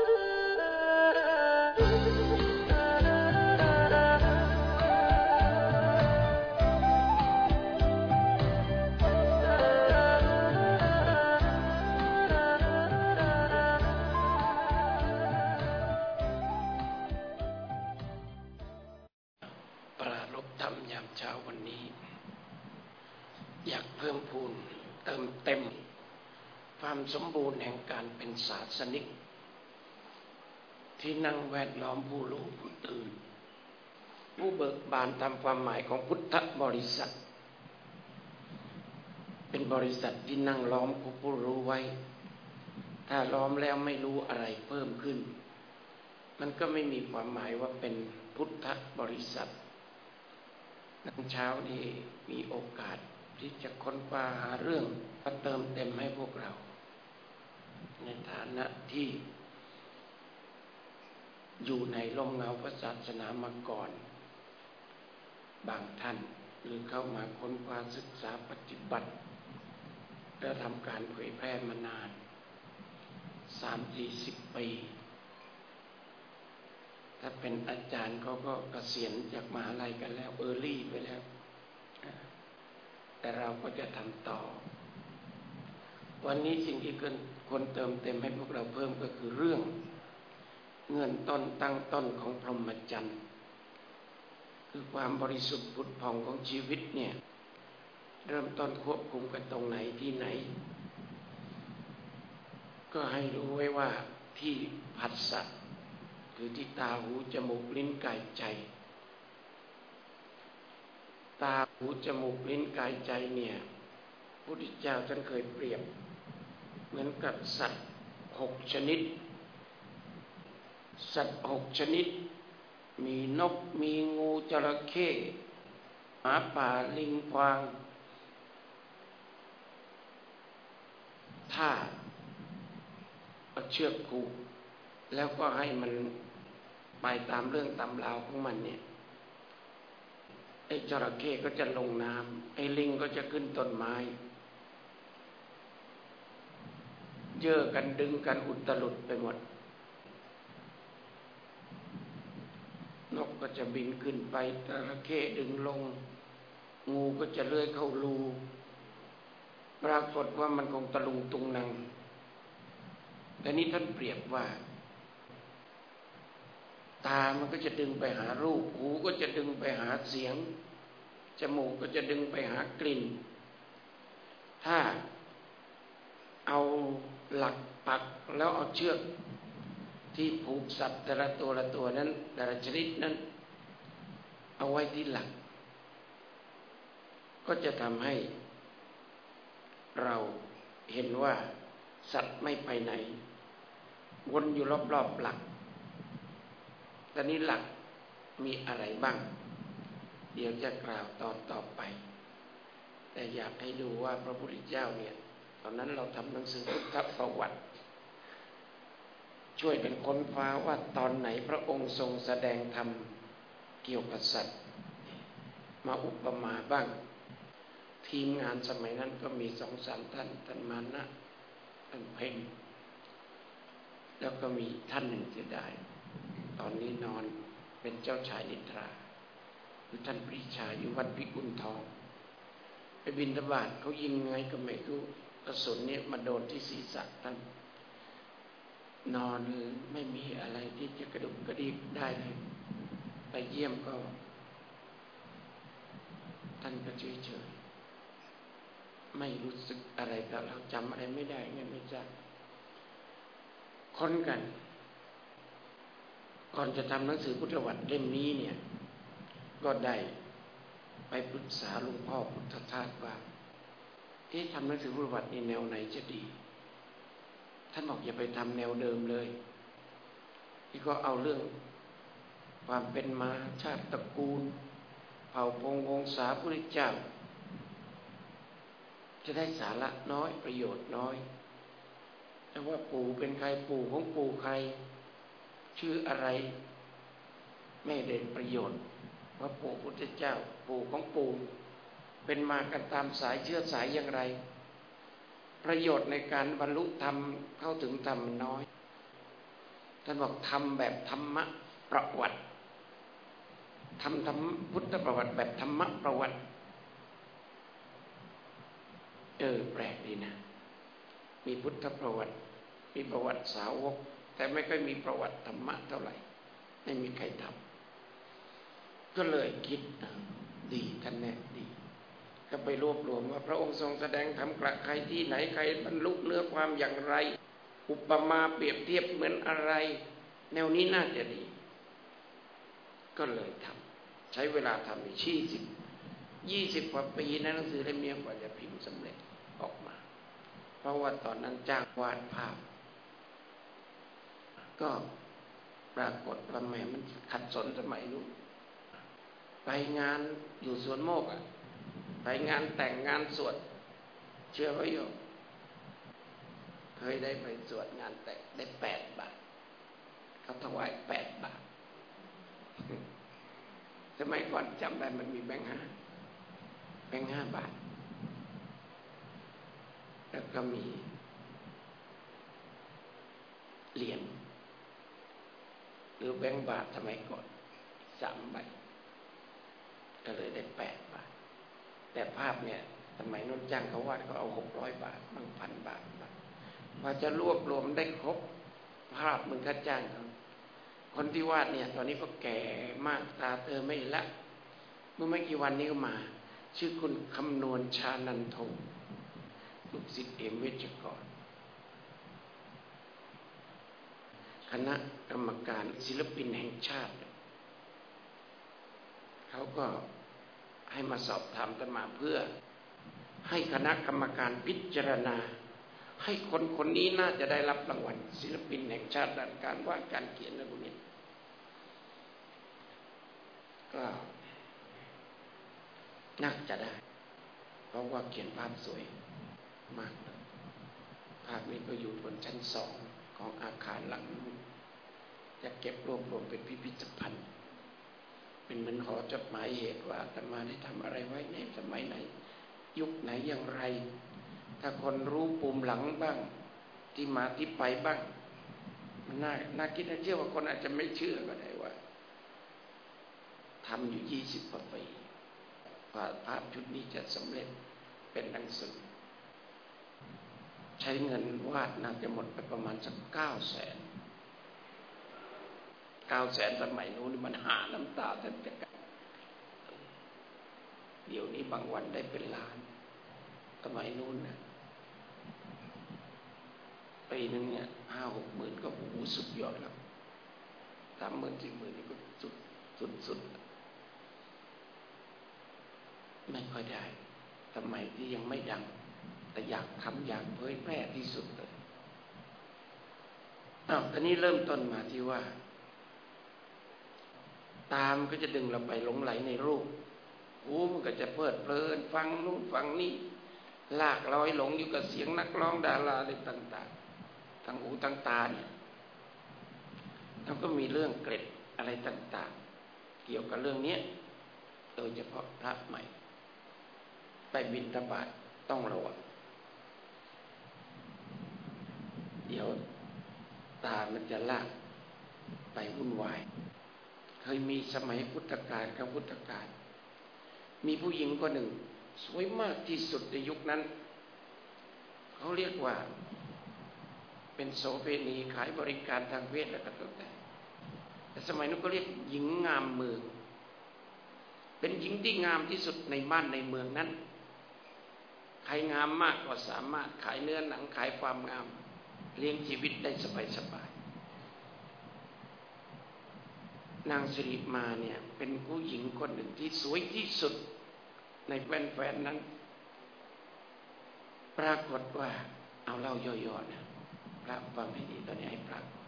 เติมเต็มความสมบูรณ์แห่งการเป็นศาสนิกที่นั่งแวดล้อมผู้รู้ผู้ตื่นผู้เบิกบานตามความหมายของพุทธบริษัทเป็นบริษัทที่นั่งล้อมผู้รู้ไว้ถ้าล้อมแล้วไม่รู้อะไรเพิ่มขึ้นมันก็ไม่มีความหมายว่าเป็นพุทธบริษัทเช้านี้มีโอกาสที่จะค้นคว้าหาเรื่องมาเติมเต็มให้พวกเราในฐานะที่อยู่ในร่มเงาพระศาสนามาก่อนบางท่านหรือเข้ามาค้นคว้าศึกษาปฏิบัติและทำการเผยแพร่มานาน 30-40 ปีถ้าเป็นอาจารย์เขาก็เกษียณจากมหาลัยกันแล้วเออร์ลี่ไปแล้วแต่เราก็จะทำต่อวันนี้สิ่งที่คนเติมเต็มให้พวกเราเพิ่มก็คือเรื่องเงื่อนต้นตั้งต้นของพรหมจรรย์คือความบริสุทธิ์ผุดผ่องของชีวิตเนี่ยเริ่มต้นควบคุมกันตรงไหนที่ไหนก็ให้รู้ไว้ว่าที่ผัสสะคือที่ตาหูจมูกลิ้นกายใจตาหูจมูกลิ้นกายใจเนี่ยพระพุทธเจ้าท่านเคยเปรียบเหมือนกับสัตว์6ชนิดสัตว์6ชนิดมีนกมีงูจระเข้หมาป่าลิงกวางถ้าเอาเชือกผูกแล้วก็ให้มันไปตามเรื่องตามราวของมันเนี่ยไอ้จระเข้ก็จะลงน้ำไอ้ลิงก็จะขึ้นต้นไม้เย่อกันดึงกันอุตลุดไปหมดนกก็จะบินขึ้นไปจระเข้ดึงลงงูก็จะเลื้อยเข้ารูปรากฏว่ามันคงตะลุงตุงนังแต่นี้ท่านเปรียบว่าตามันก็จะดึงไปหารูปหูก็จะดึงไปหาเสียงจมูกก็จะดึงไปหากลิ่นถ้าเอาหลักปักแล้วเอาเชือกที่ผูกสัตว์แต่ละตัวนั้นแต่ละชนิดนั้นเอาไว้ที่หลักก็จะทำให้เราเห็นว่าสัตว์ไม่ไปไหนวนอยู่รอบๆหลักตอนนี้หลักมีอะไรบ้างเดี๋ยวจะกล่าวตอนต่อไปแต่อยากให้ดูว่าพระพุทธเจ้าเนี่ยตอนนั้นเราทำหนังสือพุทธประวัติช่วยกันค้นคว้าว่าตอนไหนพระองค์ทรงแสดงธรรมเกี่ยวกับสัตว์มาอุปมาบ้างทีมงานสมัยนั้นก็มี 2-3 ท่านท่านมานะท่านเพ่งแล้วก็มีท่านหนึ่งเสียดายตอนนี้นอนเป็นเจ้าชายนิทราคือท่านปรีชาอยู่วัดพิกุลทองไปบิณฑบาตเขายิงไงก็ไม่รู้กระสุนเนี่ยมาโดนที่ศีรษะท่านนอนไม่มีอะไรที่จะกระดุกกระดิกได้เลยไปเยี่ยมก็ท่านก็เฉยๆไม่รู้สึกอะไรแต่เราจำอะไรไม่ได้ไงไม่ทราบค้นกันก่อนจะทำหนังสือพุทธประวัติเล่มนี้เนี่ยก็ได้ไปปรึกษาหลวงพ่อพุทธทาสว่าทำหนังสือพุทธประวัตินี่แนวไหนจะดีท่านบอกอย่าไปทำแนวเดิมเลยที่ก็เอาเรื่องความเป็นมาชาติตระกูลเผ่าพงศ์วงศาพระพุทธเจ้าจะได้สาระน้อยประโยชน์น้อยแต่ว่าปู่เป็นใครปู่ของปู่ใครชื่ออะไรไม่ได้ประโยชน์ว่าปู่พุทธเจ้าปู่ของปู่เป็นมากันตามสายเชื้อสายอย่างไรประโยชน์ในการบรรลุธรรมเข้าถึงธรรมน้อยท่านบอกทำแบบธรรมะประวัติทำพุทธประวัติแบบธรรมะประวัติแปลกดีนะมีพุทธประวัติมีประวัติสาวกแต่ไม่ค่อยมีประวัติธรรมะเท่าไหร่ไม่มีใครทำก็เลยคิดดีท่านแน่ดีก็ไปรวบรวมว่าพระองค์ทรงแสดงธรรมกับใครที่ไหนใครบรรลุเนื้อความอย่างไรอุปมาเปรียบเทียบเหมือนอะไรแนวนี้น่าจะดีก็เลยทำใช้เวลาทำอีก20กว่าปีนะหนังสือเล่มนี้กว่าจะพิมพ์สำเร็จออกมาเพราะว่าตอนนั้นจ้างวาดภาพก็ปรากฏว่าแม่มันขัดสนสมัยนู้นไปงานอยู่สวนโมกไปงานแต่งงานสวดเชื่อไหมโยมเคยได้ไปสวดงานแต่งได้8 บาทเขาถวาย8 บาทสมัยก่อนจำได้มันมีแบงค์5 บาทแล้วก็มีเหรียญหรือแบงค์บาทสมัยก่อน3 ใบก็เลยได้8 บาทแต่ภาพเนี่ยสมัยนู้นจ้างเขาวาดเขาเอา600 บาทบาง1,000 บาทพอจะรวบรวมได้ครบภาพมึงก็จ้างเขาคนที่วาดเนี่ยตอนนี้ก็แก่มากตาเธอไม่ละเมื่อไม่กี่วันนี้ก็มาชื่อคุณคำนวณชานันทงลูกศิษย์เวชกรคณะกรรมการศิลปินแห่งชาติเขาก็ให้มาสอบถามกันมาเพื่อให้คณะกรรมการพิจารณาให้คนนี้น่าจะได้รับรางวัลศิลปินแห่งชาติด้านการวาดการเขียนอะไรพวกนี้ก็น่าจะได้เพราะว่าเขียนภาพสวยมากเลยภาพนี้ก็อยู่บนชั้น2ของอาคารหลังนู้นจะเก็บรวบรวมเป็นพิพิธภัณฑ์เป็นเหมือนหอจดหมายเหตุว่าอาตมาได้ทำอะไรไว้ในสมัยไหนยุคไหนอย่างไรถ้าคนรู้ปุ่มหลังบ้างที่มาที่ไปบ้างมันน่าคิดน่าเชื่อว่าคนอาจจะไม่เชื่อก็ได้ว่าทำอยู่20 กว่าปีภาพชุดนี้จะสำเร็จเป็นหนังสือใช้เงินวาดน่าจะหมดไปประมาณสัก900,000สมัยนู้นมันหาน้ำตาแทบจะกัดเดี๋ยวนี้บางวันได้เป็นล้านสมัยนู้นนะปีนึงเนี่ย5-6 หมื่นก็สุดยอดแล้ว30,000 40,000นี่ก็สุดไม่ค่อยได้สมัยที่ยังไม่ดังแต่อยากทำอยากเผยแพร่ที่สุดเลยตอนนี้เริ่มต้นมาที่ว่าตามก็จะดึงเราไปหลงไหลในรูปหูมันก็จะเพลิดเพลินฟังนู่นฟังนี่ลากเราให้หลงอยู่กับเสียงนักร้องดาราอะไรต่างๆทางหูทางตาเนี่ยแล้วก็มีเรื่องเกร็ดอะไรต่างๆเกี่ยวกับเรื่องนี้โดยเฉพาะพระใหม่ไปบิณฑบาตต้องระวังเดี๋ยวตามันจะลากไปวุ่นวายเคยมีสมัยพุทธกาลกับพุทธกาลมีผู้หญิงคนหนึ่งสวยมากที่สุดในยุคนั้นเขาเรียกว่าเป็นโสเภณีขายบริการทางเพศและก็แต่สมัยนั้นก็เรียกหญิงงามเมืองเป็นหญิงที่งามที่สุดในบ้านในเมืองนั้นใครงามมากก็สามารถขายเนื้อหนังขายความงามเลี้ยงชีวิตได้สบายนางสิริมาเนี่ยเป็นผู้หญิงคนหนึ่งที่สวยที่สุดในแฟนๆนั้นปรากฏว่าเอาเล่าย่อๆนะพระฟังให้ดีตอนนี้ให้พ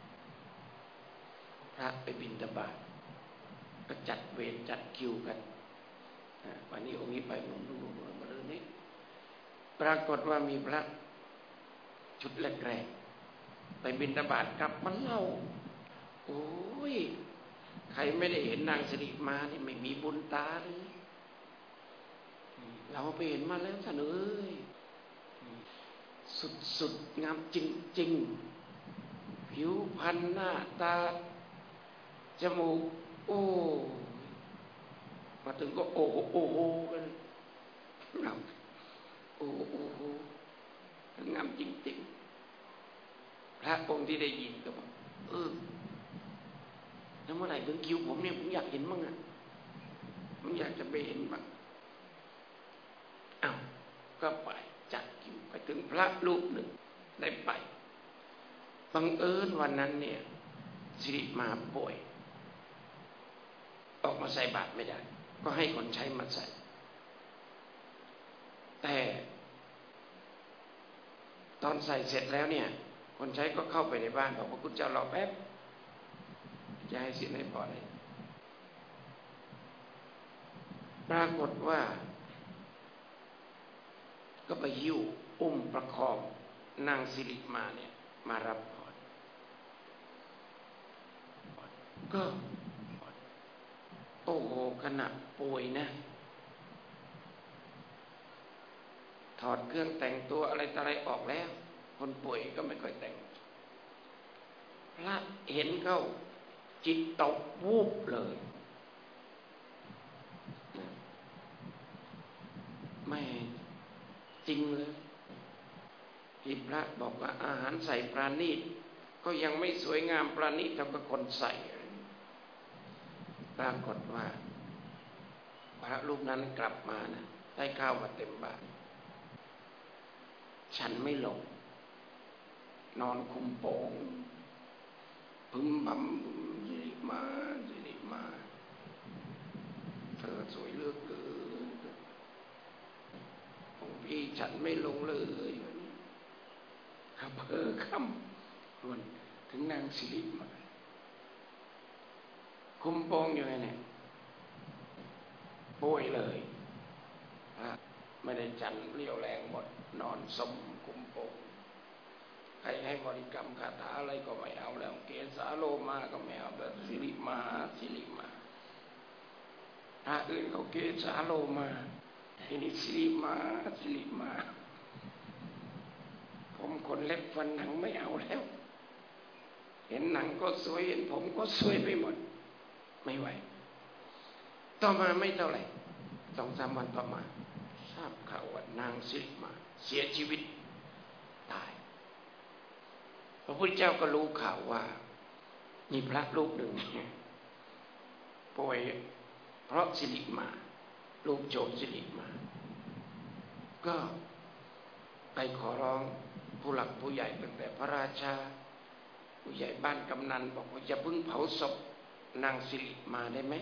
ระไปบิณฑบาตก็จัดเวรจัดคิวกันวันนี้องค์นี้ไปนู่นมาเลยนี่ปรากฏว่ามีพระชุดแรกๆไปบิณฑบาตกลับมาเล่าโอ้ยใครไม่ได้เห็นนางสิริมานี่ไม่มีบุญตาเลยเราไปเห็นมาแล้วท่านเอ้ยสุดงามจริงๆผิวพรรณหน้าตาจมูกโอ้มาถึงก็โอ้โหกันเราโอ้โหงามจริงๆพระองค์ที่ได้ยินก็บอกแล้วเมื่อไหร่ถึงคิวผมเนี่ยผมอยากเห็นบ้างอ่ะผมอยากจะไปเห็นบ้างอ้าวก็ไปจัดคิวไปถึงพระรูปหนึ่งได้ไปบังเอิญวันนั้นเนี่ยสิริมาป่วยออกมาใส่บาตรไม่ได้ก็ให้คนใช้มาใส่แต่ตอนใส่เสร็จแล้วเนี่ยคนใช้ก็เข้าไปในบ้านบอกว่าคุณเจ้ารอแป๊บจะให้สินให้พอเลยปรากฏว่าก็ไปหิ้วอุ้มประคองนางสิริมาเนี่ยมารับพรก็โอ้โหขณะป่วยนะถอดเครื่องแต่งตัวอะไรต่ออะไรออกแล้วคนป่วยก็ไม่ค่อยแต่งพระเห็นเข้าจิตตกวูบเลยไม่จริงเลยที่พระบอกว่าอาหารใส่ปราณีตก็ยังไม่สวยงามปราณีตเท่ากับคนใส่ปรากฏว่าพระรูปนั้นกลับมานะได้ข้าวมาเต็มบาตรฉันไม่ลงนอนคุมโปงพึมพำสิริมาสิริมาเธอสวยเหลือเกินของพี่ฉันไม่ลงเลยวันนี้ขับเพ้อค่ำรวนถึงนางสิริมาคุมโปงอยู่ไงเนี่ยป่วยเลยไม่ได้จันเรี่ยวแรงหมดนอนสมคุมโปงใครให้บริกรรมคาถาอะไรก็ไม่เอาแล้วเกสาโลมาก็ไม่เอาแบบสิริมาสิริมาพระอื่นเขาเกสาโลมาทีนี้สิริมาสิริมาผมขนเล็บฟันหนังไม่เอาแล้วเห็นหนังก็สวยเห็นผมก็สวยไปหมดไม่ไหวต่อมาไม่เท่าไหร่2-3 วันต่อมาทราบข่าวว่านางสิริมาเสียชีวิตตายพระพุทธเจ้าก็รู้ข่าวว่ามีพระรูปหนึ่งป่วยเพราะสิริมาลูกโจรสิริมาก็ไปขอร้องผู้หลักผู้ใหญ่ตั้งแต่พระราชาผู้ใหญ่บ้านกำนันบอกว่าอย่าเพิ่งเผาศพนางสิริมาได้ไหม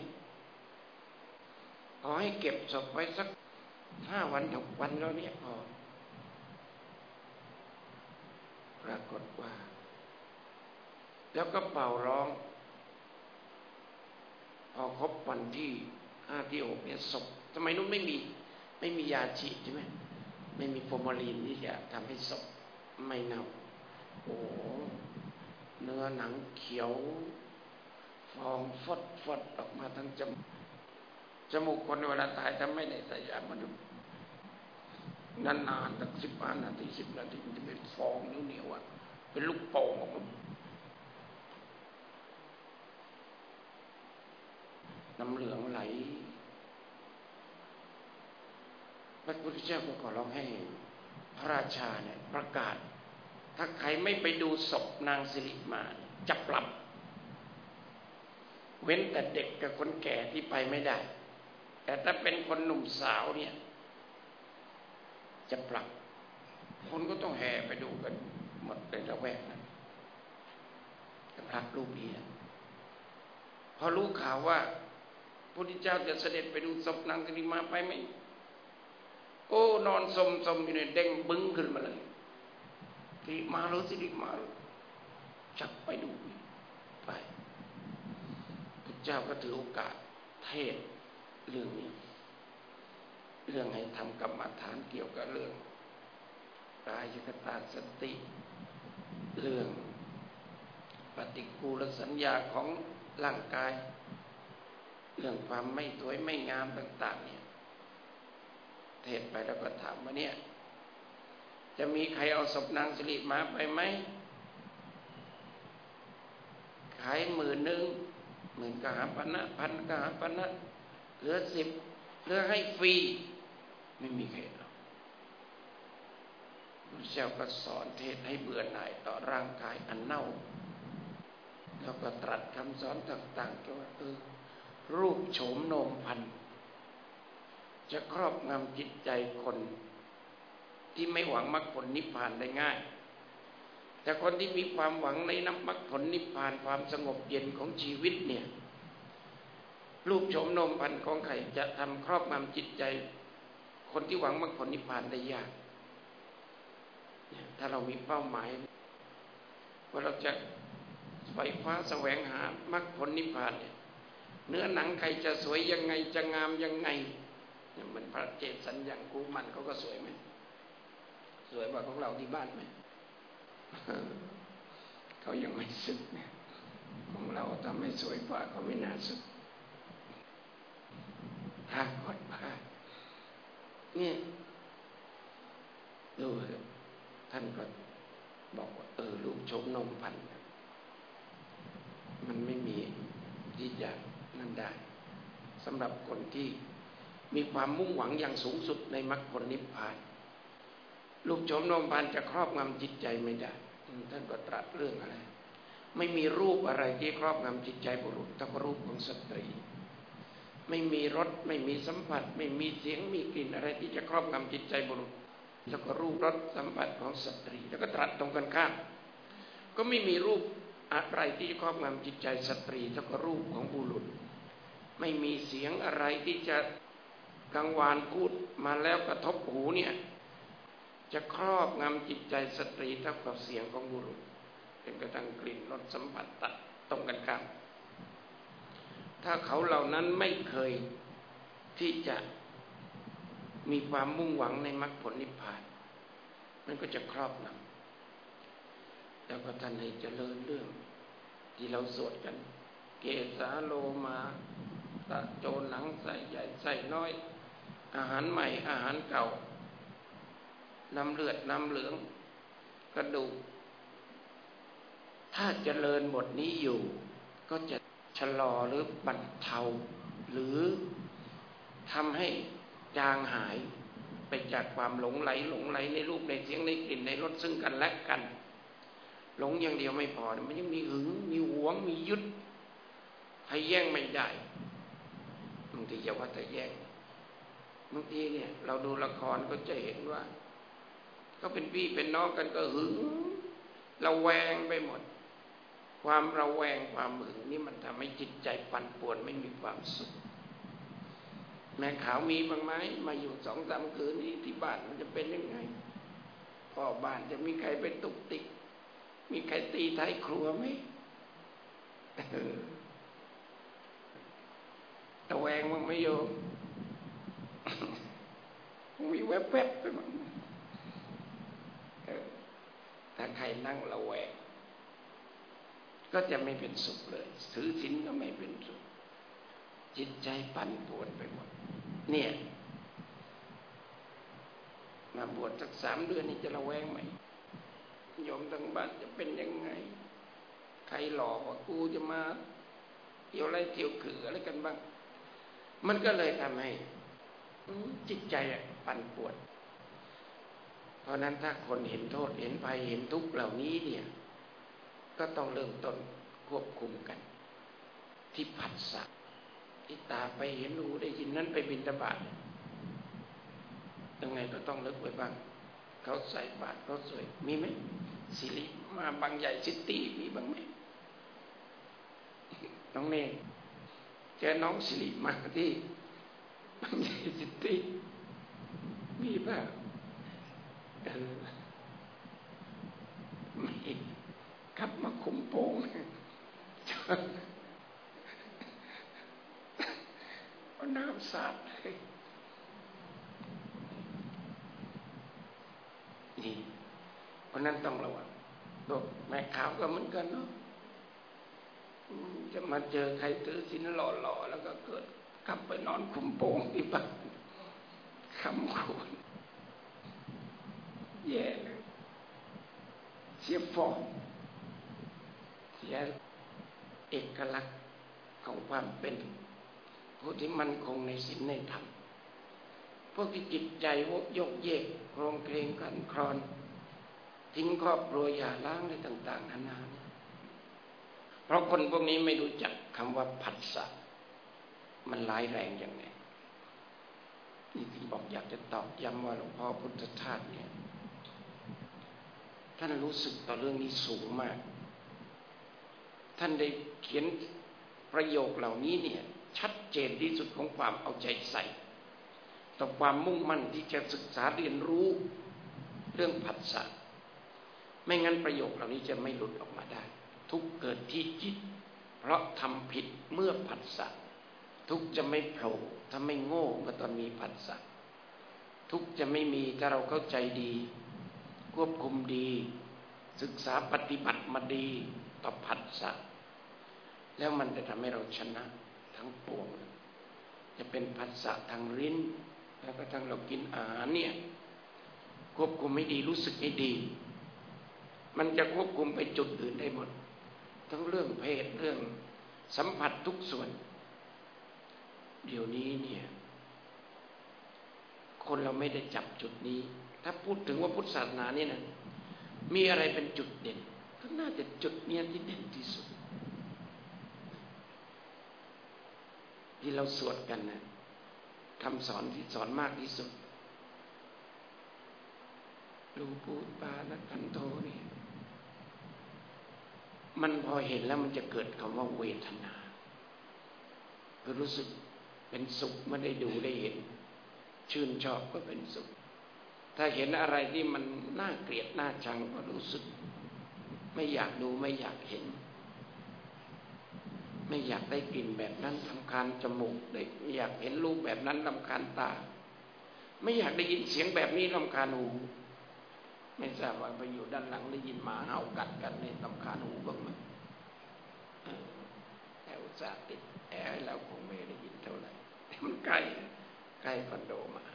ขอให้เก็บศพไว้สัก5 วัน 6 วันแล้วเนี่ยพอปรากฏว่าแล้วก็เป่าร้องพอครบวันที่5 ที่ 6เนี่ยศพทำไมนู้นไม่มียาฉีดใช่ไหมไม่มีฟอร์มาลีนที่จะทำให้ศพไม่เน่าโอ้เนื้อหนังเขียวฟองฟดออกมาทั้งจมูกคนเวลาตายถ้าไม่ได้ใส่ยามาดูนานๆตั้ง15 นาที10 นาทีมันจะเป็นฟองเหนียวๆอ่ะเป็นลูกโป่งออกมาน้ำเหลืองไหลพระพุทธเจ้าก็ขอร้องให้พระราชาเนี่ยประกาศถ้าใครไม่ไปดูศพนางสิริมาจะปรับเว้นแต่เด็กกับคนแก่ที่ไปไม่ได้แต่ถ้าเป็นคนหนุ่มสาวเนี่ยจะปรับคนก็ต้องแห่ไปดูกันหมดในละแวกนั้นแต่พระรูปนี้พอรู้ข่าวว่าพระพุทธเจ้าจะเสด็จไปดูศพนางสิริมาไปไหมโอ้นอนสมอยู่ในเด้งบึ้งขึ้นมาเลยสิริมาหรือสิริมาหรือจักไปดูไปพระเจ้าก็ถือโอกาสเทศเรื่องนี้เรื่องให้ทำกรรมฐานเกี่ยวกับเรื่องกายคตาสติเรื่องปฏิกูลสัญญาของร่างกายเรื่องความไม่สวยไม่งามต่างๆเนี่ยเทศไปแล้วก็ถามว่าเนี่ยจะมีใครเอาศพนางสิริมาไปไหมขาย10,000กหาปณะ1,000กหาปณะเหลือ10เหลือให้ฟรีไม่มีใครเอาพระเจ้าก็สอนเทศให้เบื่อหน่ายต่อร่างกายอันเน่าแล้วก็ตรัสคำสอนต่างๆเกี่ยวกับรูปโฉมโนมพันธุ์จะครอบงำจิตใจคนที่ไม่หวังมรรคผลนิพพานได้ง่ายแต่คนที่มีความหวังในมรรคผลนิพพานความสงบเย็นของชีวิตเนี่ยรูปโฉมโนมพันธุ์ของใครจะทำครอบงำจิตใจคนที่หวังมรรคผลนิพพานได้ยากถ้าเรามีเป้าหมายว่าเราจะไฟฟ้าแสวงหามรรคผลนิพพานเนี่ยเนื้อหนังใครจะสวยยังไงจะงามยังไงเนี่ยมันพระเจตสัญญากูมันเขาก็สวยไหมสวยกว่าของเราที่บ้านไหม เขายังไม่สึกเนี่ยของเราทำให้สวยกว่าเขาไม่น่าสึกถ้ากดผ้าเนี่ยดูท่านก็บอกว่าลูกโฉมนมพันธุ์มันไม่มีที่จะนั่นได้สำหรับคนที่มีความมุ่งหวังอย่างสูงสุดในมรรคผลนิพพานลูกโฉมนมพันธุ์จะครอบงำจิตใจไม่ได้ท่านก็ตรัสเรื่องอะไรไม่มีรูปอะไรที่ครอบงำจิตใจบุรุษเท่ากับรูปของสตรีไม่มีรสไม่มีสัมผัสไม่มีเสียงมีกลิ่นอะไรที่จะครอบงำจิตใจบุรุษแล้วก็รูปรสสัมผัสของสตรีแล้วก็ตรัสตรงกันข้ามก็ไม่มีรูปอะไรที่จะครอบงำจิตใจสตรีเท่ากับรูปของบุรุษไม่มีเสียงอะไรที่จะกังวานพูดมาแล้วกระทบหูเนี่ยจะครอบงำจิตใจสตรีเท่ากับเสียงของบุรุษเป็นกระทั่งกลิ่นรสสัมผัสตัดตรงกันข้ามถ้าเขาเหล่านั้นไม่เคยที่จะมีความมุ่งหวังในมรรคผลนิพพานมันก็จะครอบงำแล้วก็ท่านให้เจริญเรื่องที่เราสวดกันเกสาโลมาตะโจหนังใส่ใหญ่ใส่น้อยอาหารใหม่อาหารเก่าน้ำเลือดน้ำเหลืองกระดูกถ้าเจริญบทนี้อยู่ก็จะชะลอหรือบรรเทาหรือทำให้จางหายไปจากความหลงไหลในรูปในเสียงในกลิ่นในรสซึ่งกันและกันหลงอย่างเดียวไม่พอมันยังมีหึงมีหวงมียึดใครแย่งไม่ได้บางทีอย่าว่าแต่แย่งบางทีเนี่ยเราดูละครก็จะเห็นว่าก็เป็นพี่เป็นน้องกันก็หึงระแวงไปหมดความระแวงความหึงนี่มันทำให้จิตใจปั่นป่วนไม่มีความสุขแม่ขาวมีบ้างไหมมาอยู่2-3 คืนนี้ที่บ้านมันจะเป็นยังไงพ่อบ้านจะมีใครไปตุกติกมีใครตีท้ายครัวไหมระแวงมันไม่โยมมีแวบๆไปมั้งถ้าใครนั่งระแวงก็จะไม่เป็นสุขเลยถือศีลก็ไม่เป็นสุขจิตใจปั่นป่วนไปหมดเนี่ยมาบวชสัก3 เดือนนี่จะระแวงไหมโยมทั้งบ้านจะเป็นยังไงใครหลอกว่ากูจะมาเที่ยวไรเที่ยวคืออะไรกันบ้างมันก็เลยทำให้จิตใจปั่นป่วนเพราะนั้นถ้าคนเห็นโทษเห็นภัยเห็นทุกข์เหล่านี้เนี่ยก็ต้องเริ่มต้นควบคุมกันที่ผัสสะที่ตาไปเห็นหูได้ยินนั้นไปบิณฑบาตยังไงก็ต้องเลิกไว้บ้างเขาใส่บาตรเขาสวยมีไหมสิริมาบางใหญ่ซิตี้มีบ้างไหมน้องเนยเจอน้องสิริมาที่บางใหญ่ซิตี้มีป่ะมีกลับมาคุมโปงเอาน้ำสาดเลยนี่เพราะนั้นต้องระวังตัวแม่ขาวก็เหมือนกันเนาะจะมาเจอใครถือศีลหล่อๆแล้วก็เกิดกลับไปนอนคุมโปงที่บ้านคำคูณแย่เลยเสียฟองเสียเอกลักษณ์ของความเป็นผู้ที่มั่นคงในศีลในธรรมพวกที่จิตใจวกยกเยกโครงเคลงกันคลอนทิ้งครอบครัวอย่าร้างอะไรต่างๆนานาเพราะคนพวกนี้ไม่รู้จักคำว่าผัสสะมันร้ายแรงอย่างไงนี่ที่บอกอยากจะตอกย้ำว่าหลวงพ่อพุทธทาสเนี่ยท่านรู้สึกต่อเรื่องนี้สูงมากท่านได้เขียนประโยคเหล่านี้เนี่ยชัดเจนที่สุดของความเอาใจใส่ต่อความมุ่งมั่นที่จะศึกษาเรียนรู้เรื่องผัสสะไม่งั้นประโยคเหล่านี้จะไม่หลุดออกมาได้ทุกเกิดที่จิตเพราะทำผิดเมื่อผัสสะทุกจะไม่โผล่ถ้าไม่โง่เมื่อตอนมีผัสสะทุกจะไม่มีถ้าเราเข้าใจดีควบคุมดีศึกษาปฏิบัติมาดีต่อผัสสะแล้วมันจะทำให้เราชนะทั้งปวงจะเป็นผัสสะทางลิ้นแล้วก็ทางเรากินอาหารเนี่ยควบคุมให้ดีรู้สึกให้ดีมันจะควบคุมไปจุดอื่นได้หมดทั้งเรื่องเพศเรื่องสัมผัสทุกส่วนเดี๋ยวนี้เนี่ยคนเราไม่ได้จับจุดนี้ถ้าพูดถึงว่าพุทธศาสนาเนี่ยนะมีอะไรเป็นจุดเด่นก็น่าจะจุดเนี้ยที่เด่นที่สุดที่เราสวดกันนะคำสอนที่สอนมากที่สุดรูปูปานะคันโทนี่มันพอเห็นแล้วมันจะเกิดคำว่าเวทนาคือรู้สึกเป็นสุขเมื่อได้ดูได้เห็นชื่นชอบก็เป็นสุขถ้าเห็นอะไรที่มันน่าเกลียดน่าชังก็รู้สึกไม่อยากดูไม่อยากเห็นไม่อยากได้กลิ่นแบบนั้นรำคาญจมูกไม่อยากเห็นรูปแบบนั้นรำคาญตาไม่อยากได้ยินเสียงแบบนี้รำคาญหูไม่ทราบว่าไปอยู่ด้านหลังได้ยินหมาเห่ากัดกันนี่รำคาญหูบ้างไหมแต่อุตส่าห์ติดแอร์แล้วคงไม่ได้ยินเท่าไหร่มันใกล้คอนโดมา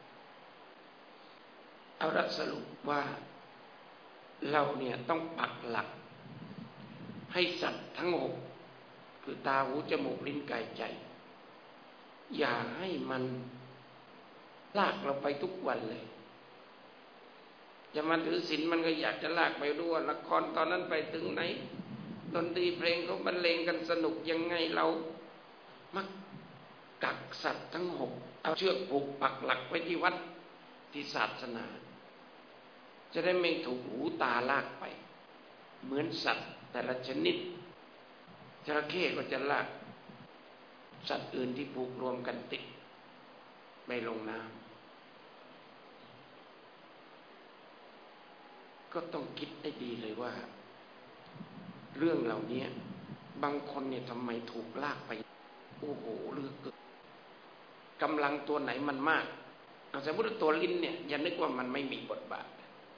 เอาละสรุปว่าเราเนี่ยต้องปักหลักให้สัตว์ทั้งหกคือตาหูจมูกลิ้นกายใจอย่าให้มันลากเราไปทุกวันเลยจะมาถือศีลมันก็อยากจะลากไปดูว่าละครตอนนั้นไปถึงไหนดนตรีเพลงเขาบรรเลงกันสนุกยังไงเรามักกักสัตว์ทั้งหกเอาเชือกผูกปักหลักไว้ที่วัดที่ศาสนาจะได้ไม่ถูกหูตาลากไปเหมือนสัตว์แต่ละชนิดจระเข้ก็จะลากสัตว์อื่นที่ผูกรวมกันติดไม่ลงน้ำก็ต้องคิดให้ดีเลยว่าเรื่องเหล่านี้บางคนเนี่ยทำไมถูกลากไปโอ้โหเลือกเกินกำลังตัวไหนมันมากเอาสมมติตัวลิ้นเนี่ยอย่านึกว่ามันไม่มีบทบาท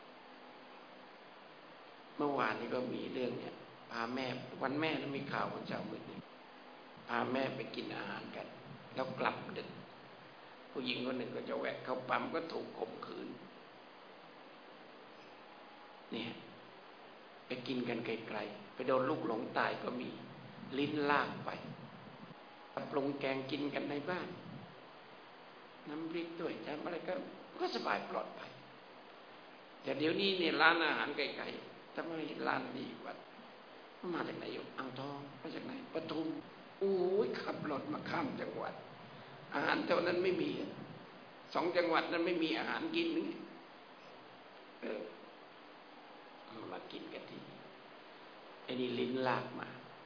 เมื่อวานนี้ก็มีเรื่องเนี่ยพาแม่วันแม่แล้วมีข่าววันเช้ามืดนี้พาแม่ไปกินอาหารกันแล้วกลับดึกผู้หญิงคนหนึ่งก็จะแวะเข้าปั๊มก็ถูกข่มขืนเนี่ยไปกินกันไกลๆไปโดนลูกหลงตายก็มีลิ้นลากไปปรุงแกงกินกันในบ้านน้ำพริกด้วยจำอะไรก็สบายปลอดภัยแต่เดี๋ยวนี้เนี่ยร้านอาหารไกลๆทำไมร้านดีกว่ามาจากไหนอยู่อ่างทองมาจากไหนปทุมโอ้ยขับรถมาข้ามจังหวัดอาหารเท่านั้นไม่มี2 จังหวัดนั้นไม่มีอาหารกินนี่มากินกันที่ไอ้นี่ลิ้นลากมา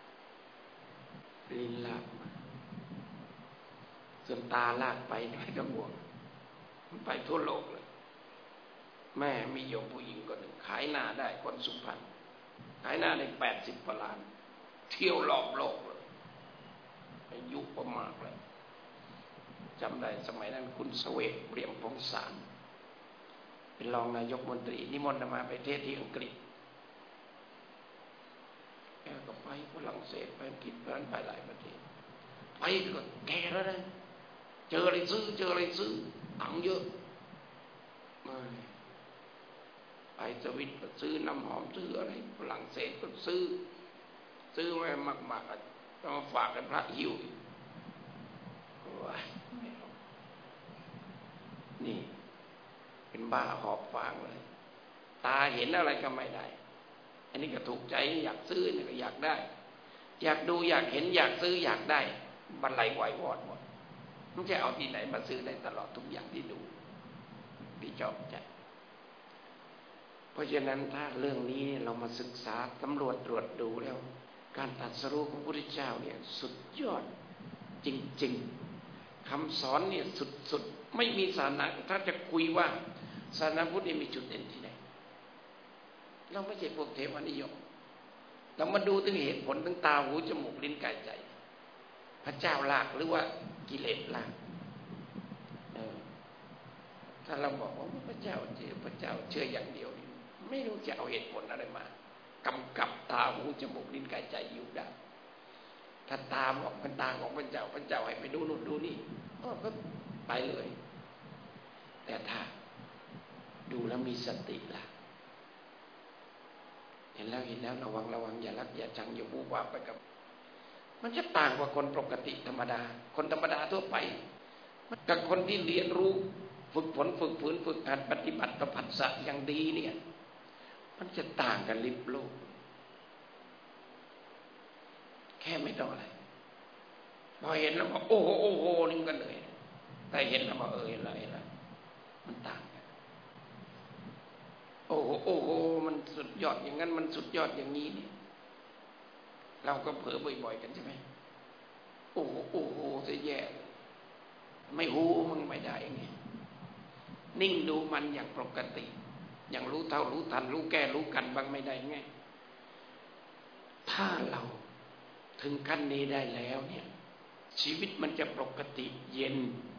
ส่วนตาลากไปไม่ต้องห่วงมันไปทั่วโลกเลยแม่มีโยมผู้หญิงคนหนึ่งขายหน้าได้คนสุพรรณขายหน้าได้80 กว่าล้านเที่ยวรอบโลกเลยอายุประมาณเลยจำได้สมัยนั้นคุณเสวกเปี่ยมพงษ์สารเป็นรองนายกมนตรีนิมนต์มาไปเทศที่อังกฤษแกก็ไปฝรั่งเศสไปอังกฤษไปหลายประเทศไปก็แก่แล้วนะเจออะไรซื้อตังค์เยอะไม่ไปสวิตก็ซื้อน้ำหอมซื้ออะไรฝรั่งเศสก็ซื้อซื้อไว้มากๆต้องมาฝากให้พระหิ้วนี่เป็นบ้าหอบฟางเลยตาเห็นอะไรก็ไม่ได้อันนี้ก็ถูกใจอยากซื้อนี่ก็อยากได้อยากดูอยากเห็นอยากซื้ออยากได้บรรลัยไหววอดหมดมันจะเอาที่ไหนมาซื้อได้ตลอดทุกอย่างที่ดูที่ชอบใจเพราะฉะนั้นถ้าเรื่องนี้เรามาศึกษาสำรวจตรวจดูแล้วการตรัสรู้ของพระพุทธเจ้าเนี่ยสุดยอดจริงๆคำสอนเนี่ยสุดๆไม่มีศาสนาถ้าจะคุยว่าศาสนาพุทธมีจุดเด่นที่ไหนเราไม่ใช่พวกเทวนิยมเรามาดูถึงเหตุผลถึงตาหูจมูกลิ้นกายใจพระเจ้าลากหรือว่ากิเลสลากถ้าเราบอกว่าพระเจ้าเชื่ออย่างเดียวไม่รู้จะเอาเหตุผลอะไรมากำกับตาหูจมูกลิ้นกายใจอยู่ได้ถ้าตาบอกเป็นตาของพระเจ้าให้ไปดูนู่นดูนี่ก็ไปเลยแต่ถ้าดูแล้วมีสติล่ะเห็นแล้วระวังอย่ารักอย่าชังอย่าบูบวาไปกับมันจะต่างกว่าคนปกติธรรมดาคนธรรมดาทั่วไปกับคนที่เรียนรู้ฝึกฝนฝึกฝืนฝึกหัดปฏิบัติกับผัสสะอย่างดีเนี่ยมันจะต่างกันลิบโลกแค่ไม่ต้องอะไรพอเห็นแล้วก็โอ้โหนี่กันเลยแต่เห็นแล้วก็เห็นแล้วมันต่างกันโอ้โหมันสุดยอดอย่างนั้นมันสุดยอดอย่างนี้เนี่ยเราก็เผลอบ่อยๆกันใช่ไหมโอ้โหเสียแย่ไม่หูมึงไม่ได้ไงนิ่งดูมันอย่างปกติอย่างรู้เท่ารู้ทันรู้แก้รู้กันบ้างไม่ได้ไงถ้าเราถึงขั้นนี้ได้แล้วเนี่ยชีวิตมันจะปกติเย็น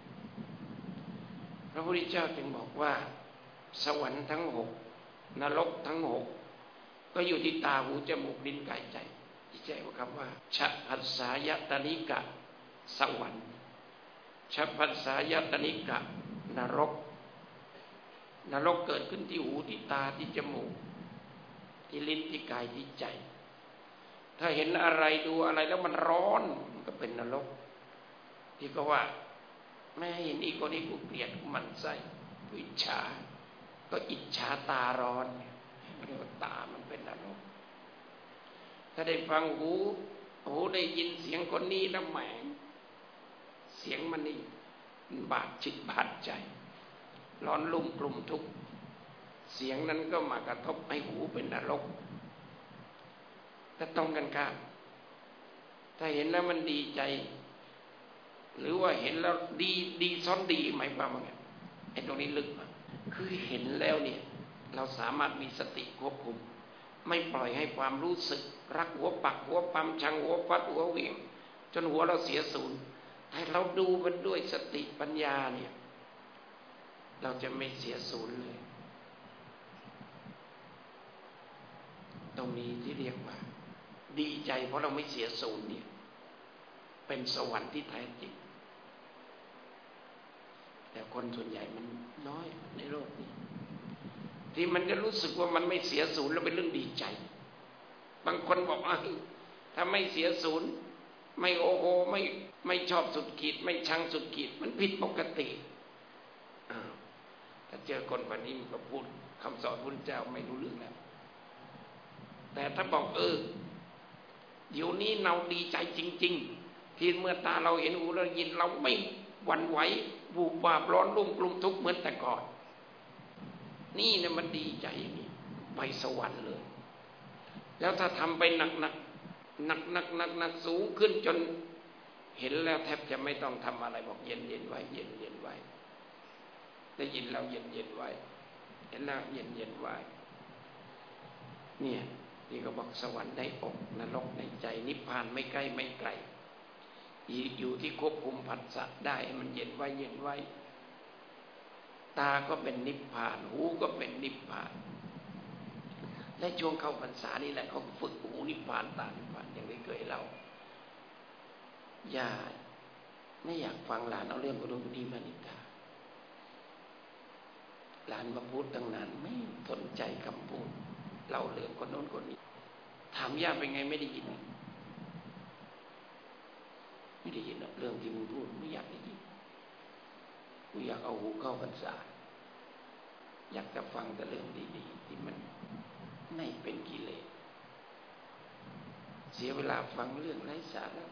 พระพุทธเจ้าจึงบอกว่าสวรรค์ทั้งหกนรกทั้งหกก็อยู่ที่ตาหูจมูกลิ้นกายใจที่ใจว่าคำว่าชะพัสสายตนิกะสวรรค์ชะพัสสายตนิกะนรกเกิดขึ้นที่หูที่ตาที่จมูกที่ลิ้นที่กายที่ใจถ้าเห็นอะไรดูอะไรแล้วมันร้อนมันก็เป็นนรกที่ก็ว่าไม่เห็นอีกคนนี้กูเกลียดมันไส้อิจฉาก็อิจฉาตาร้อนเรียกว่าตามันเป็นนรกถ้าได้ฟังหูได้ยินเสียงคนนี้แล้วแหมเสียงมันนี่บาดจิตบาดใจร้อนรุ่มกลุ่มทุกข์เสียงนั้นก็มากระทบให้หูเป็นนรกแต่ตรงกันข้ามถ้าเห็นแล้วมันดีใจหรือว่าเห็นแล้วดีซ้อนดีหมายความว่าไงไอ้ตรงนี้ลึกมากคือเห็นแล้วเนี่ยเราสามารถมีสติควบคุมไม่ปล่อยให้ความรู้สึกรักหัวปักหัวปั๊มชังหัวฟัดหัวเหวี่ยงจนหัวเราเสียศูนย์แต่เราดูมันด้วยสติปัญญาเนี่ยเราจะไม่เสียศูนย์เลยตรงนี้ที่เรียกว่าดีใจเพราะเราไม่เสียศูนย์เนี่ยเป็นสวรรค์ที่แท้จริงแต่คนส่วนใหญ่มันน้อยในโลกนี้ที่มันจะรู้สึกว่ามันไม่เสียศูนย์แล้วเป็นเรื่องดีใจบางคนบอกว่าถ้าไม่เสียศูนย์ไม่โอโหไม่ชอบสุดขีดไม่ชังสุดขีดมันผิดปกติถ้าเจอคนแบบนี้มันก็พูดคำสอนพุทธเจ้าไม่รู้เรื่องแล้วแต่ถ้าบอกเดี๋ยวนี้เราดีใจจริงๆที่เมื่อตาเราเห็นหูเรายินเราไม่หวั่นไหวบูบวาบร้อนรุ่มกลุ่มทุกข์เหมือนแต่ก่อนนี่เนี่ยมันดีใจอย่างนี้ไปสวรรค์เลยแล้วถ้าทำไปหนักสูงขึ้นจนเห็นแล้วแทบจะไม่ต้องทำอะไรบอกเย็นไว้เย็นไว้ได้ยินเราเย็นไว้เห็นแล้วเย็นไว้เนี่ยนี่ก็บอกสวรรค์ในอกนรกในใจนิพพานไม่ใกล้ไม่ไกลอยู่ที่ควบคุมผัสสะได้มันเย็นไว้ตาก็เป็นนิพพานหูก็เป็นนิพพานและช่วงเข้าพรรษานี่แหละเขาฝึกหูนิพพานตานิพพานอย่างที่เคยเล่าอย่าไม่อยากฟังหลานเอาเรื่องคนนู้นคนนี้มานินทาหลานมาพูดตั้งนานไม่สนใจคำพูดเล่าเรื่องคนโน้นคนนี้ถามย่าเป็นไงไม่ได้ยินไม่ได้ยินเรื่องที่มึงพูดไม่อยากได้ยินกูอยากเอาหูเข้าพรรษาอยากจะฟังแต่เรื่องดีๆที่มันไม่เป็นกิเลสเสียเวลาฟังเรื่องไร้สาระ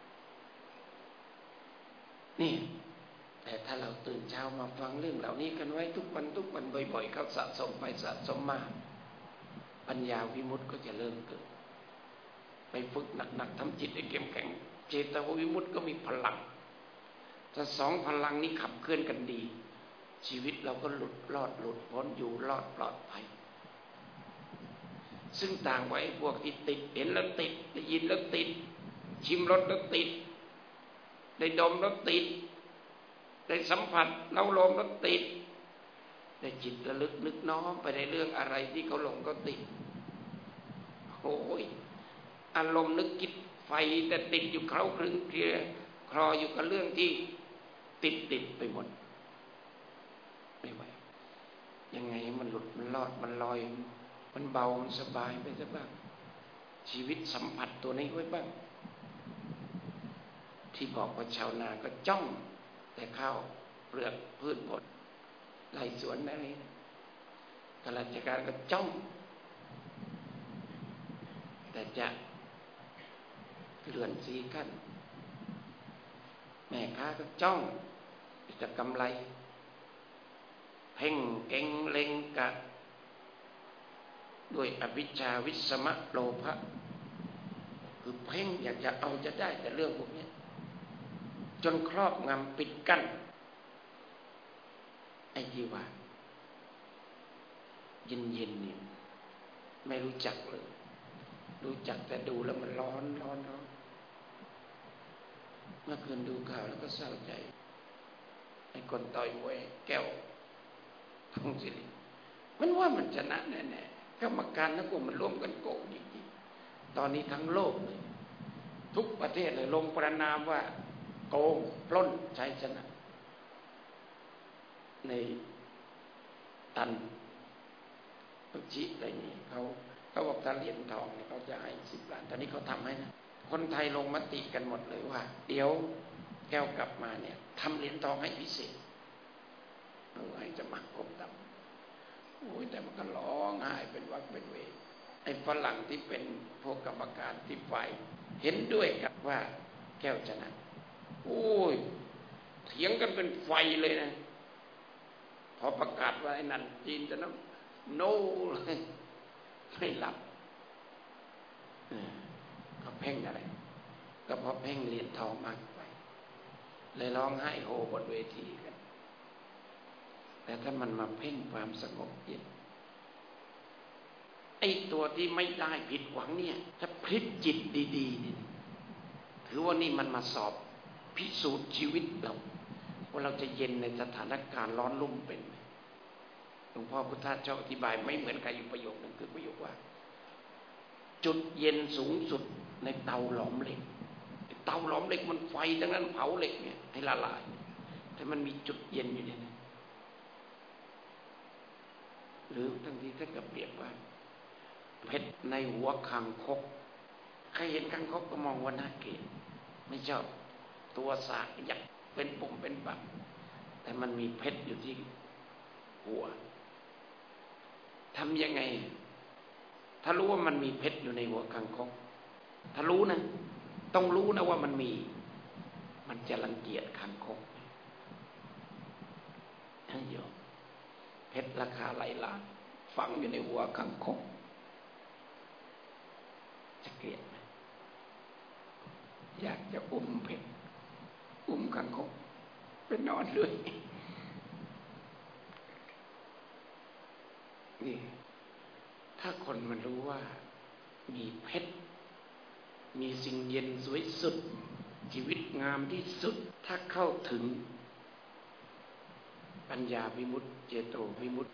นี่แต่ถ้าเราตื่นเช้ามาฟังเรื่องเหล่านี้กันไว้ทุกวันบ่อยๆเขาสะสมไปสะสมมาปัญญาวิมุตติก็จะเริ่มเกิดไปฝึกหนักๆทำจิตให้เข้มแข็งเจตวิมุตติก็มีพลังถ้าสองพลังนี้ขับเคลื่อนกันดีชีวิตเราก็หลุดพ้นอยู่รอดปลอดภัยซึ่งต่างไว้พวกที่ติดเห็นแล้วติดได้ยินแล้วติดชิมรสแล้วติดได้ดมแล้วติดได้สัมผัสเราลมแล้วติดได้จิตระลึกนึกน้อมไปในเรื่องอะไรที่เขาหลงก็ติดโอ้ยอารมณ์นึกคิดไฟแต่ติดอยู่เคล้าคลึงเคลียคลออยู่กับเรื่องที่ติดไปหมดไม่ไหวยังไงมันหลุดมันรอดมันลอยมันเบามันสบายไปซะบ้างชีวิตสัมผัสตัวนี้ไว้บ้างที่บอกว่าชาวนาก็จ้องแต่ข้าวเปลือกพืชผลไร่สวนอะไรข้าราชการก็จ้องแต่จะเลื่อนสีขั้นแม่ค้าก็จ้องจะกำไรเพ่งเก่งเล็งกะด้วยอวิชชาวิสมะโลภะคือเพ่งอยากจะเอาจะได้แต่เรื่องพวกนี้จนครอบงำปิดกั้นไอ้ที่ว่าเย็นเนี่ยไม่รู้จักเลยรู้จักแต่ดูแล้วมันร้อนเมื่อคืนดูข่าวแล้วก็เศร้าใจไอ้คนต่อยมวยแก้วทองศิริมันว่ามันชนะแน่ๆกรรมการนักมวยมันร่วมกันโกงจริงๆตอนนี้ทั้งโลกเลยทุกประเทศเลยลงประนามว่าโกงปล้นใช้ชนะในตันตุจิอะไรนี่เขาบอกถ้าเหรียญทองเนี่ยเขาจะให้10 ล้านตอนนี้เขาทำให้นะคนไทยลงมติกันหมดเลยว่าเดี๋ยวแก้วกลับมาเนี่ยทำเหรียญทองให้พิเศษให้จะมักกบดำโอ้ยแต่มันก็ร้องไห้เป็นวักเป็นเวรไอ้ฝรั่งที่เป็นพวกกรรมการที่ฝ่ายเห็นด้วยกับว่าแก้วชนะโอ้ยเถียงกันเป็นไฟเลยนะพอประกาศว่าไอ้นั่นจีนจะนั้นโน่เลยไม่หลับเขาเพ่งอะไรก็เพราะเพ่งเหรียญทองมากไปเลยร้องไห้โฮบนเวทีกันแต่ถ้ามันมาเพ่งความสงบเย็นไอ้ตัวที่ไม่ได้ผิดหวังเนี่ยถ้าพลิกจิตดีๆนี่ถือว่านี่มันมาสอบพิสูจน์ชีวิตเราว่าเราจะเย็นในสถานการณ์ร้อนรุ่มเป็นหลวงพ่อพุทธทาสชอบอธิบายไม่เหมือนกันอยู่ประโยคนึงคือประโยคว่าจุดเย็นสูงสุดในเตาหลอมเหล็กเตาหลอมเหล็กมันไฟทั้งนั้นเผาเหล็กเนี่ยให้ละลายแต่มันมีจุดเย็นอยู่เนี่ยหรือทั้งที่ท่านก็เปรียบว่าเพชรในหัวคางคกใครเห็นคางคกก็มองว่าน่าเกลียดไม่ชอบตัวสากยักษ์เป็นปุ่มเป็นปักแต่มันมีเพชรอยู่ที่หัวทำยังไงถ้ารู้ว่ามันมีเพชรอยู่ในหัวคางคกถ้ารู้นะต้องรู้นะว่ามันมีมันจะรังเกียจคางคกท่านโยมเพชรราคาหลายล้านฝังอยู่ในหัวคางคกจะเกลียดไหมอยากจะอุ้มเพชรอุ้มคางคกเป็นนอนด้วยนี่ถ้าคนมันรู้ว่ามีเพชรมีสิ่งเย็นสวยสุดชีวิตงามที่สุดถ้าเข้าถึงปัญญาวิมุตติเจโตวิมุตติ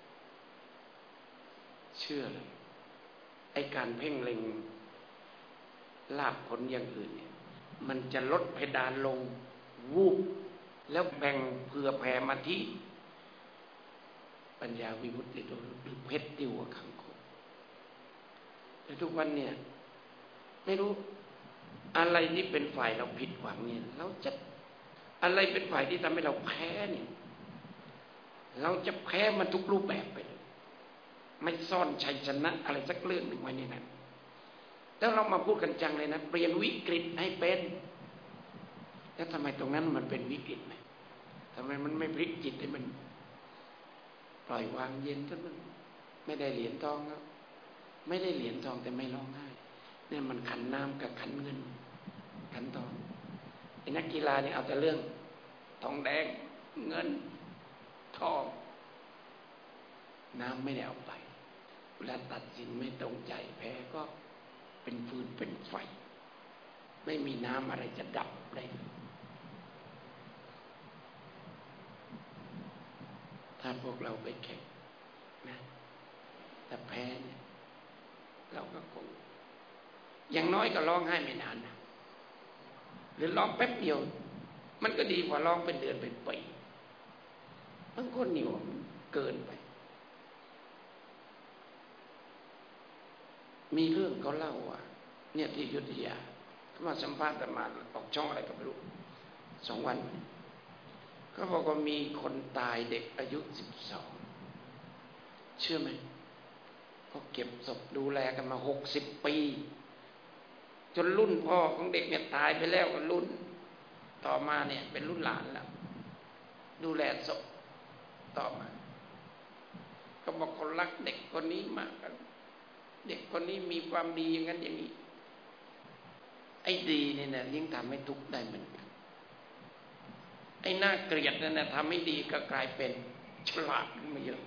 เชื่อเลยไอ้การเพ่งเล็งลาภผลอย่างอื่นเนี่ยมันจะลดเพดานลงวูบแล้วแบ่งเผื่อแผ่มาที่ปัญญาวิมุตติหรือเพชรที่หัวคางคกแต่ทุกวันเนี่ยไม่รู้อะไรที่เป็นฝ่ายเราผิดหวังเนี่ยเราจะอะไรเป็นฝ่ายที่ทำให้เราแพ้เนี่ยเราจะแพ้มันทุกรูปแบบไปเลยไม่ซ่อนชัยชนะอะไรสักเรื่องหนึ่งไว้ในนั้นแล้วเรามาพูดกันจังเลยนะเปลี่ยนวิกฤตให้เป็นแล้วทำไมตรงนั้นมันเป็นวิกฤตไหมทำไมมันไม่พลิกจิตให้มันปล่อยวางเย็นซะมันไม่ได้เหรียญทองแล้วไม่ได้เหรียญทองแต่ไม่ร้องไห้เนี่ยมันขันน้ำกับขันเงินขันทองไอ้นักกีฬาเนี่ยเอาแต่เรื่องทองแดงเงินทองน้ำไม่ได้เอาไปเวลาตัดสินไม่ตรงใจแพ้ก็เป็นฟืนเป็นไฟไม่มีน้ำอะไรจะดับได้ถ้าพวกเราไปแข่งนะถ้าแพ้เนี่ยเราก็คงอย่างน้อยก็ร้องไห้ไม่นานนะหรือร้องแป๊บเดียวมันก็ดีกว่าร้องเป็นเดือนเป็นปีบางคนนี่มันเกินไปมีเรื่องเขาเล่าว่าเนี่ยที่อยุธยาเขามาสัมภาษณ์กันมาออกช่องอะไรก็ไม่รู้2 วันเขาบอกว่ามีคนตายเด็กอายุ12เชื่อไหมเขาเก็บศพดูแลกันมา60 ปีจนรุ่นพ่อของเด็กเนี่ยตายไปแล้วก็รุ่นต่อมาเนี่ยเป็นรุ่นหลานแล้วดูแลศพต่อมาเขาบอกเขารักเด็กคนนี้มากกันเด็กคนนี้มีความดีอย่างนั้นอย่างนี้ไอ้ดีเนี่ยนะยิ่งทำให้ทุกข์ได้เหมือนกันไอ้น่าเกลียดนั่นนะทำให้ดีก็กลายเป็นฉลาดขึ้นมาเยอะ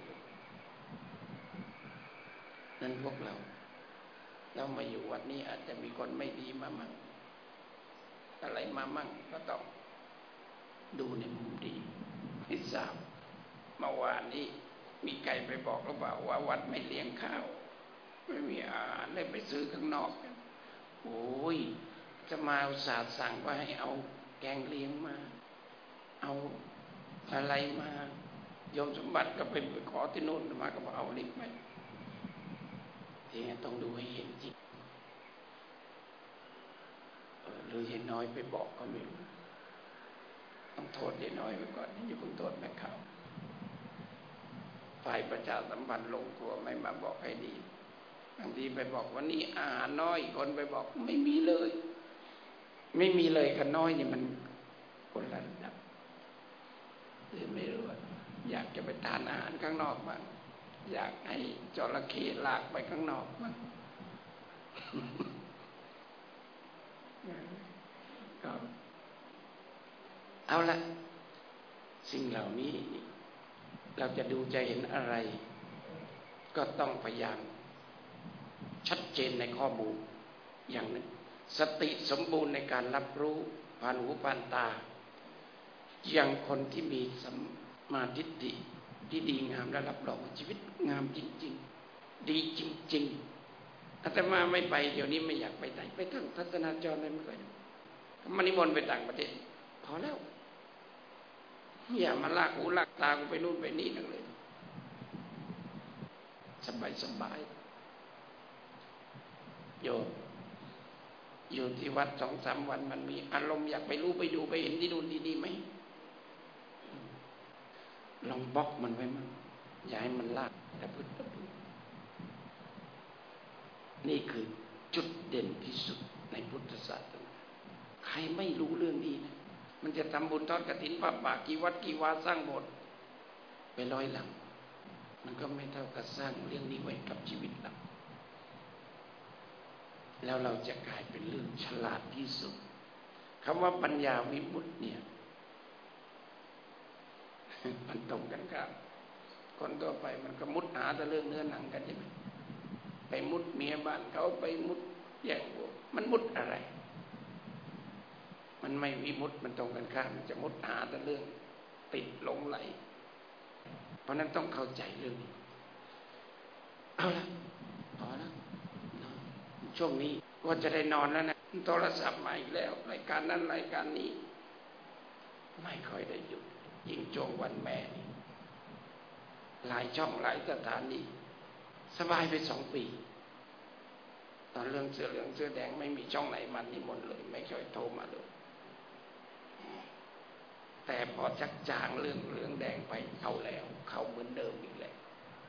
นั่นพวกเรามาอยู่วัดนี้อาจจะมีคนไม่ดีมามั่งอะไรมามั่งก็ต้องดูในมุมดีไม่ทราบเมื่อวานนี้มีใครไปบอกหรือเปล่าว่าวัดไม่เลี้ยงข้าวไม่มีอาหารเลยไปซื้อข้างนอกกันโอ้ยจะมาอุตส่าห์สั่งว่าให้เอาแกงเลี้ยงมาเอาอะไรมาโยมสมบัติก็ไปขอที่โน่นมาก็บอกเอาลิบไปทีนี้ต้องดูให้เห็นจริงหรือยายน้อยไปบอกก็ไม่รู้ต้องโทษยายน้อยไปก่อนอย่าเพิ่งโทษแม่ข่าวฝ่ายประชาสัมพันธ์ลงตัวไม่มาบอกให้ดีบางทีไปบอกว่านี่อาหารน้อยคนไปบอกไม่มีเลยไม่มีเลยกับน้อยนี่มันคนละระดับหรือไม่รู้อยากจะไปทานอาหารข้างนอกบ้างอยากให้จระเข้ลากไปข้างนอกบ้างก็เอาละสิ่งเหล่านี้เราจะดูจะเห็นอะไรก็ต้องพยายามชัดเจนในข้อมูลอย่างนึงสติสมบูรณ์ในการรับรู้ผ่านหูผ่านตาอย่างคนที่มีสัมมาทิฏฐิที่ดีงามและรับรองชีวิตงามจริงๆดีจริงๆอาตมาไม่ไปเดี๋ยวนี้ไม่อยากไปไหนไปทั้งทัศนาจรอะไรไม่ค่อยมานิมนต์ไปต่างประเทศพอแล้วอย่ามาลากหูลากตากูไปนู่นไปนี่นั่นเลยสบายอยู่ที่วัด2-3 วันมันมีอารมณ์อยากไปรู้ไปดูไปเห็นที่นู่นที่นี่ไหมลองบล็อกมันไว้มั่งอย่าให้มันลากแต่พึ่งนี่คือจุดเด่นที่สุดในพุทธศาสนาใครไม่รู้เรื่องนี้นะมันจะทำบุญทอดกฐินผ้าป่ากี่วัดกี่วาสร้างโบสถ์ไป100 หลังมันก็ไม่เท่ากับสร้างเรื่องนี้ไว้กับชีวิตเราแล้วเราจะกลายเป็นเรื่องฉลาดที่สุดคำว่าปัญญาวิมุตติเนี่ยมันตรงกันครับคนทั่วไปมันก็มุดหาแต่เรื่องเนื้อหนังกันใช่ไหมไปมุดเมียบ้านเขาไปมุดแย่งพวกมันมุดอะไรมันไม่วิมุตติมันตรงกันข้ามมันจะมุดหาแต่เรื่องติดหลงไหลเพราะนั้นต้องเข้าใจเรื่องนี้เอาละพอแล้วช่วงนี้ว่าจะได้นอนแล้วนะโทรศัพท์มาอีกแล้วรายการนั้นรายการนี้ไม่ค่อยได้หยุดยิ่งช่วงวันแม่นี่หลายช่องหลายสถานีสบายไป2 ปีตอนเรื่องเสื้อเหลืองเสื้อแดงไม่มีช่องไหนมันนิมนต์เลยไม่เคยโทรมาเลยแต่พอจักจางเรื่องเหลืองแดงไปเอาแล้วเขาเหมือนเดิมอีกแล้ว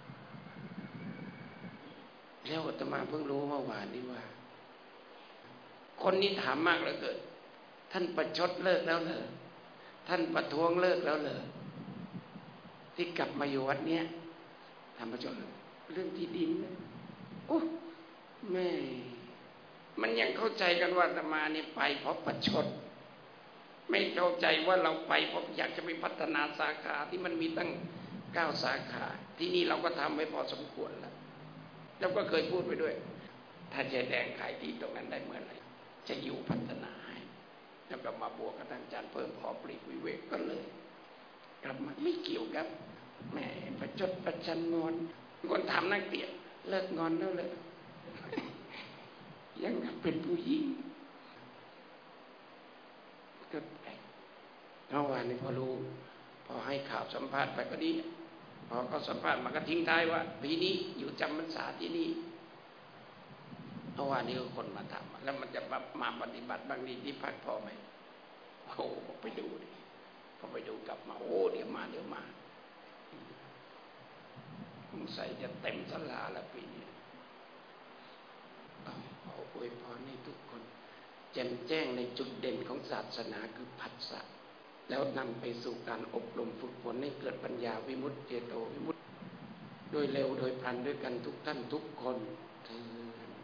แล้วอาตมาเพิ่งรู้เมื่อวานนี้ว่าคนนี้ถามมากเหลือเกินท่านประชดเลิกแล้วเหรอท่านประท้วงเลิกแล้วเหรอที่กลับมาอยู่วัดเนี้ยทำประชดเรื่องที่ดินโอ้แม่มันยังเข้าใจกันว่าอาตมานี่ไปเพราะประชดไม่เข้าใจว่าเราไปเพราะอยากจะไปพัฒนาสาขาที่มันมีตั้ง9 สาขาที่นี่เราก็ทำไว้พอสมควรแล้วก็เคยพูดไปด้วยถ้าใจแดงขายที่ตรงนั้นได้เมื่อไหร่จะอยู่พัฒนาให้แล้วก็มาบวกกับทางอาจารย์เพิ่มขอปลีกวิเวกก็เลยกลับมาไม่เกี่ยวกับแม่ประชดประชันงอนคนถามนักเตียเลิกงอนแล้วเลยยังเป็นผู้หญิงก็เมื่อวานนี้พอรู้พอให้ข่าวสัมภาษณ์ไปก็ดีพอเขาสัมภาษณ์มาก็ทิ้งท้ายว่าปีนี้อยู่จำพรรษาที่นี่เมื่อวานนี้ก็คนมาถามแล้วมันจะมาปฏิบัติบางทีที่พักพอไหมโอ้ไปดูดิพอไปดูกลับมาโอ้เดี๋ยวมาสงสัยจะเต็มศาลาแล้วปีนี้ขออวยพรให้ทุกคนแจ่มแจ้งในจุดเด่นของศาสนาคือผัสสะแล้วนำไปสู่การอบรมฝึกฝนให้เกิดปัญญาวิมุตติเจโตวิมุตติโดยเร็วโดยพลันด้วยกันทุกท่านทุกคนเถิด